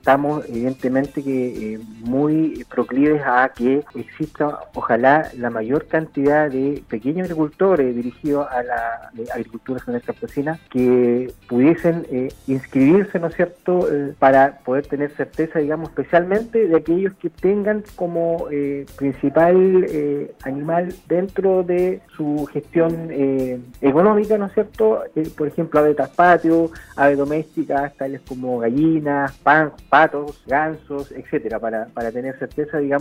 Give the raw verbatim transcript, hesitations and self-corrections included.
estamos evidentemente que eh, muy proclives a que exista, ojalá, la mayor cantidad de pequeños agricultores dirigidos a la eh, agricultura nacional campesina que pudiesen eh, inscribirse, ¿no es cierto?, eh, para poder tener certeza, digamos, especialmente de aquellos que tengan como eh, principal eh, animal dentro de su gestión eh, económica, ¿no es cierto?, eh, por ejemplo, abejas patio, aves domésticas, tales como gallinas, pan, patos, gansos, etcétera, para, para tener certeza, digamos,